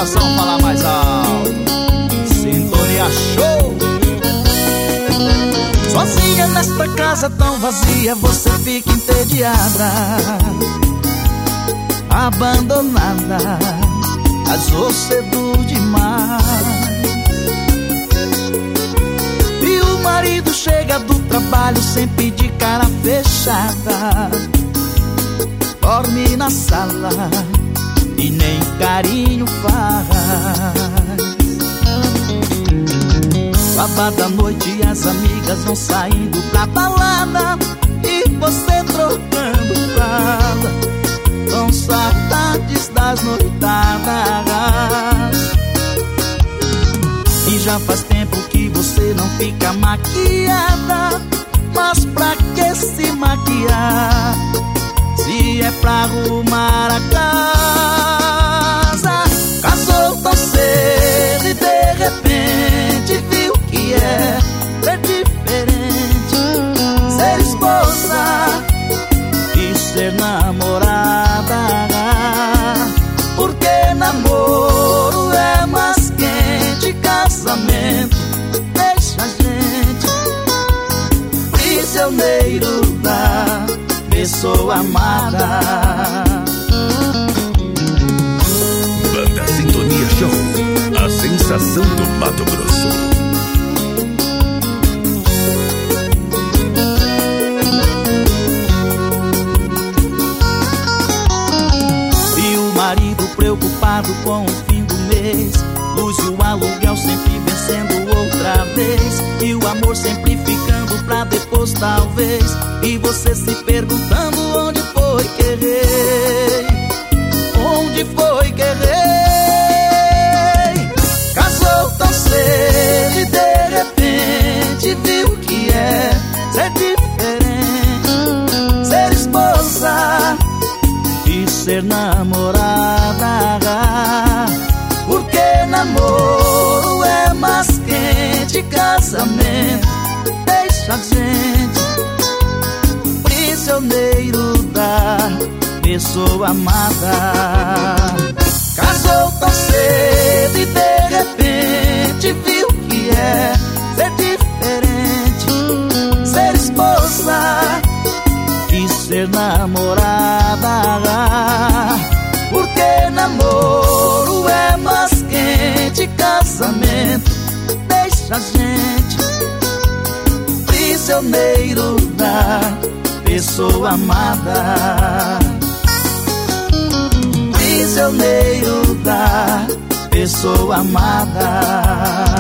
coração falar mais alto. Sintonia Show. Sozinha nesta casa tão vazia, você fica entediada, abandonada, casou cedo demais. E o marido chega do trabalho sempre de cara fechada, dorme na sala e nem carinho faz. Sábado à noite as amigas vão saindo pra balada e você trocando fralda, com saudades das noitadas. E já faz tempo que você não fica maquiada, mas pra que se maquiar se é pra arrumar a casa? Casou tão cedo e de repente viu que é diferente ser esposa e ser namorada. Porque namoro é mais quente, casamento deixa a gente prisioneiro da pessoa amada. Banda Sintonia Show, a sensação do Mato Grosso. Preocupado com o fim do mês, luz e o aluguel sempre vencendo outra vez, e o amor sempre ficando pra depois talvez, e você se perguntando onde foi que errei, onde foi que errei. Casou tão cedo e de repente viu que é ser diferente, ser esposa e ser namorada. Porque namoro é mais quente, casamento deixa a gente prisioneiro da pessoa amada. Casou tão cedo e de repente viu que é ser diferente, ser esposa e ser namorada. Porque namoro é mais quente, casamento deixa a gente prisioneiro da pessoa amada. Prisioneiro da pessoa amada.